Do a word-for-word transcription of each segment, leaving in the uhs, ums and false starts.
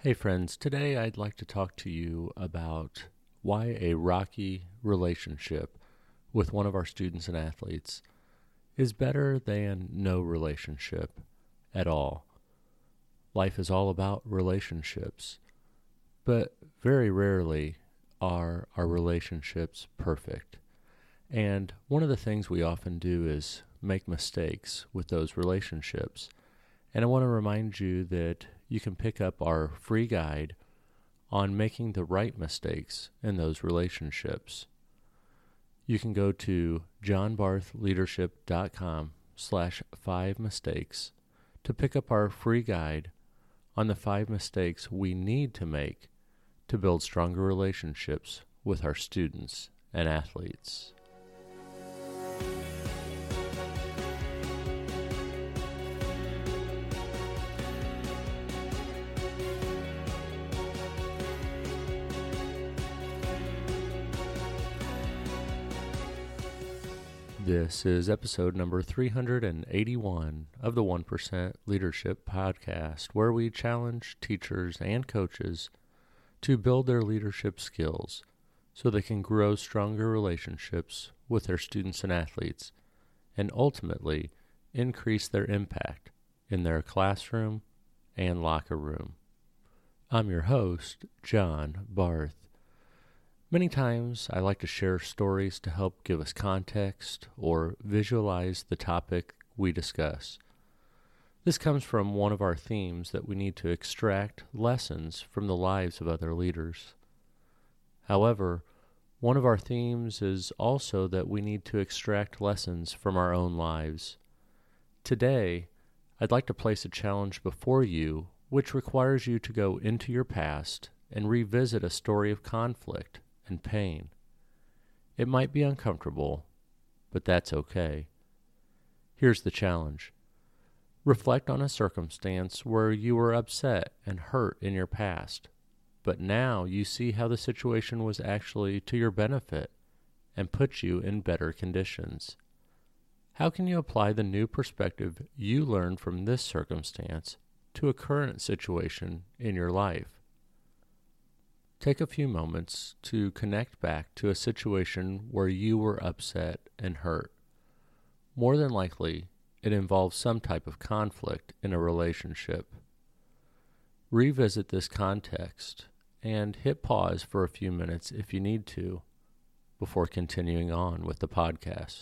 Hey friends, today I'd like to talk to you about why a rocky relationship with one of our students and athletes is better than no relationship at all. Life is all about relationships, but very rarely are our relationships perfect. And one of the things we often do is make mistakes with those relationships. And I want to remind you that you can pick up our free guide on making the right mistakes in those relationships. You can go to johnbarthleadership.com slash five mistakes to pick up our free guide on the five mistakes we need to make to build stronger relationships with our students and athletes. This is episode number three hundred eighty-one of the one percent Leadership Podcast, where we challenge teachers and coaches to build their leadership skills so they can grow stronger relationships with their students and athletes, and ultimately increase their impact in their classroom and locker room. I'm your host, John Barth. Many times I like to share stories to help give us context or visualize the topic we discuss. This comes from one of our themes that we need to extract lessons from the lives of other leaders. However, one of our themes is also that we need to extract lessons from our own lives. Today, I'd like to place a challenge before you which requires you to go into your past and revisit a story of conflict and pain. It might be uncomfortable, but that's okay. Here's the challenge. Reflect on a circumstance where you were upset and hurt in your past, but now you see how the situation was actually to your benefit and put you in better conditions. How can you apply the new perspective you learned from this circumstance to a current situation in your life? Take a few moments to connect back to a situation where you were upset and hurt. More than likely, it involves some type of conflict in a relationship. Revisit this context and hit pause for a few minutes if you need to before continuing on with the podcast.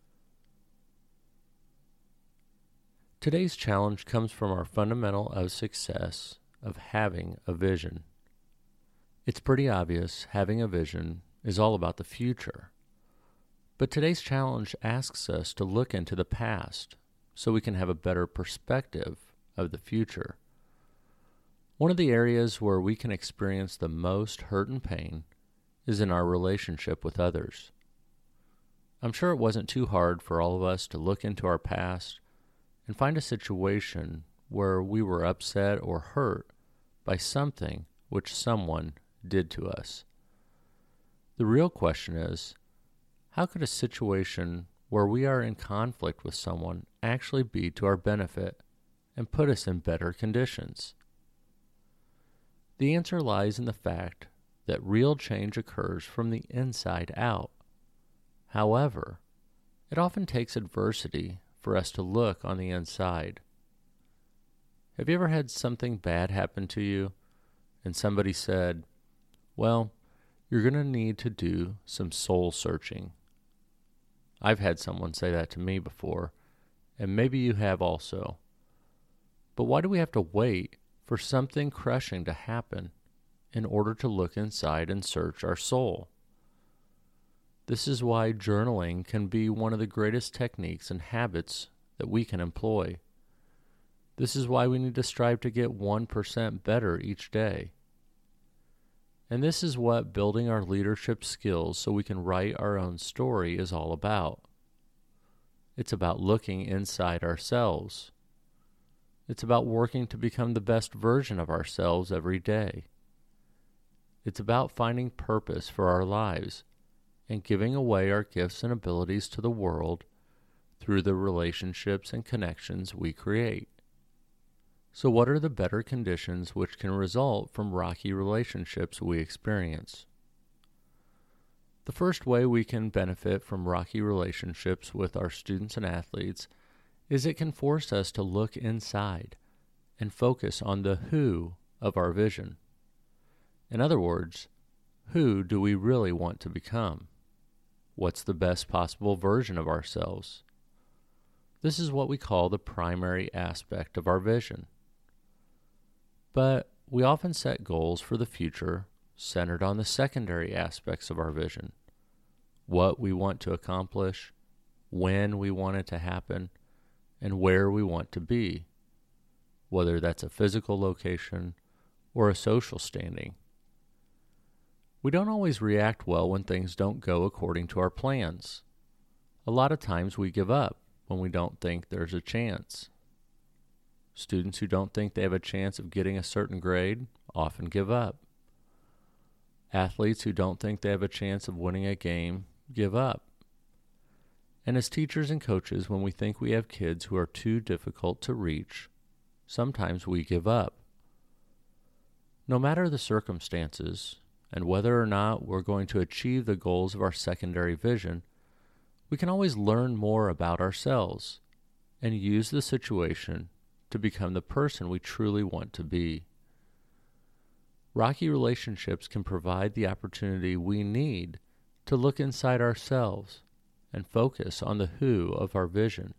Today's challenge comes from our fundamental of success of having a vision. It's pretty obvious having a vision is all about the future. But today's challenge asks us to look into the past so we can have a better perspective of the future. One of the areas where we can experience the most hurt and pain is in our relationship with others. I'm sure it wasn't too hard for all of us to look into our past and find a situation where we were upset or hurt by something which someone did to us. The real question is, how could a situation where we are in conflict with someone actually be to our benefit and put us in better conditions? The answer lies in the fact that real change occurs from the inside out. However, it often takes adversity for us to look on the inside. Have you ever had something bad happen to you and somebody said, well, you're going to need to do some soul searching? I've had someone say that to me before, and maybe you have also. But why do we have to wait for something crushing to happen in order to look inside and search our soul? This is why journaling can be one of the greatest techniques and habits that we can employ. This is why we need to strive to get one percent better each day. And this is what building our leadership skills so we can write our own story is all about. It's about looking inside ourselves. It's about working to become the best version of ourselves every day. It's about finding purpose for our lives and giving away our gifts and abilities to the world through the relationships and connections we create. So what are the better conditions which can result from rocky relationships we experience? The first way we can benefit from rocky relationships with our students and athletes is it can force us to look inside and focus on the who of our vision. In other words, who do we really want to become? What's the best possible version of ourselves? This is what we call the primary aspect of our vision. But we often set goals for the future centered on the secondary aspects of our vision. What we want to accomplish, when we want it to happen, and where we want to be, whether that's a physical location or a social standing. We don't always react well when things don't go according to our plans. A lot of times we give up when we don't think there's a chance. Students who don't think they have a chance of getting a certain grade often give up. Athletes who don't think they have a chance of winning a game give up. And as teachers and coaches, when we think we have kids who are too difficult to reach, sometimes we give up. No matter the circumstances, and whether or not we're going to achieve the goals of our secondary vision, we can always learn more about ourselves and use the situation to become the person we truly want to be. Rocky relationships can provide the opportunity we need to look inside ourselves and focus on the who of our vision.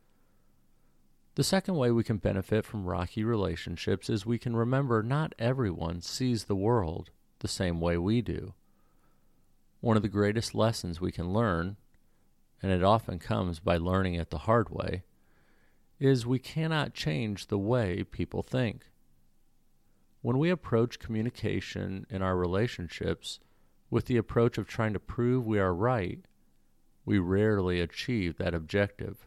The second way we can benefit from rocky relationships is we can remember not everyone sees the world the same way we do. One of the greatest lessons we can learn, and it often comes by learning it the hard way, is we cannot change the way people think. When we approach communication in our relationships with the approach of trying to prove we are right, we rarely achieve that objective.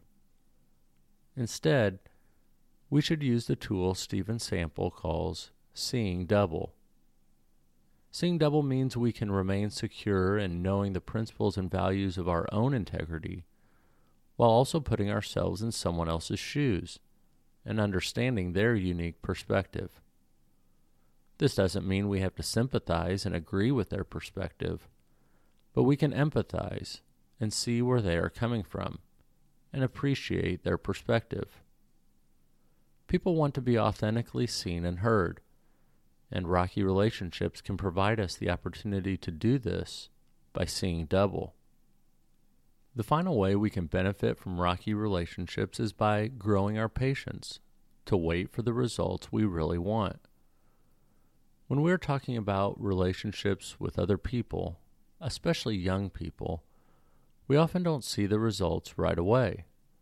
Instead, we should use the tool Stephen Sample calls seeing double. Seeing double means we can remain secure in knowing the principles and values of our own integrity, while also putting ourselves in someone else's shoes and understanding their unique perspective. This doesn't mean we have to sympathize and agree with their perspective, but we can empathize and see where they are coming from and appreciate their perspective. People want to be authentically seen and heard, and rocky relationships can provide us the opportunity to do this by seeing double. The final way we can benefit from rocky relationships is by growing our patience to wait for the results we really want. When we're talking about relationships with other people, especially young people, we often don't see the results right away.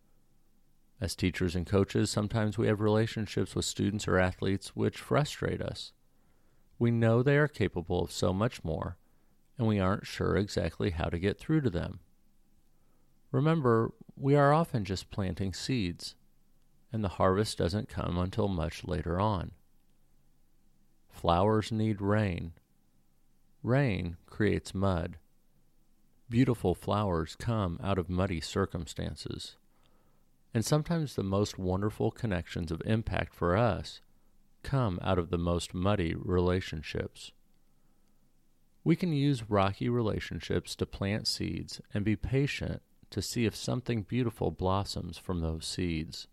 As teachers and coaches, sometimes we have relationships with students or athletes which frustrate us. We know they are capable of so much more, and we aren't sure exactly how to get through to them. Remember, we are often just planting seeds, and the harvest doesn't come until much later on. Flowers need rain. Rain creates mud. Beautiful flowers come out of muddy circumstances. And sometimes the most wonderful connections of impact for us come out of the most muddy relationships. We can use rocky relationships to plant seeds and be patient to see if something beautiful blossoms from those seeds.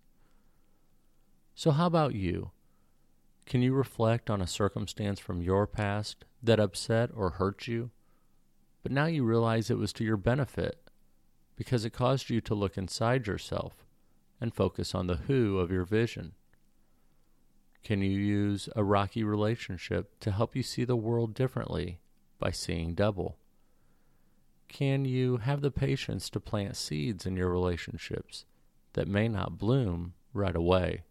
So how about you? Can you reflect on a circumstance from your past that upset or hurt you, but now you realize it was to your benefit because it caused you to look inside yourself and focus on the who of your vision? Can you use a rocky relationship to help you see the world differently by seeing double? Can you have the patience to plant seeds in your relationships that may not bloom right away?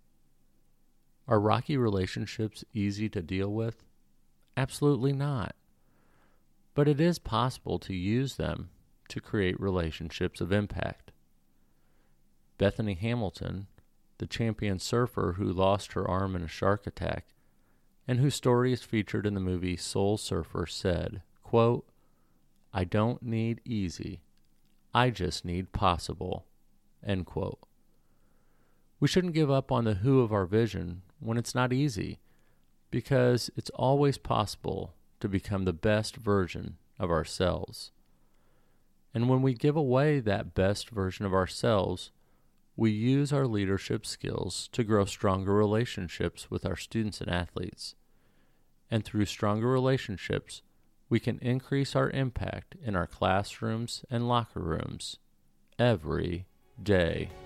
Are rocky relationships easy to deal with? Absolutely not. But it is possible to use them to create relationships of impact. Bethany Hamilton, the champion surfer who lost her arm in a shark attack, and whose story is featured in the movie Soul Surfer, said, quote, "I don't need easy. I just need possible." End quote. We shouldn't give up on the who of our vision when it's not easy, because it's always possible to become the best version of ourselves. And when we give away that best version of ourselves, we use our leadership skills to grow stronger relationships with our students and athletes. And through stronger relationships, we can increase our impact in our classrooms and locker rooms every day.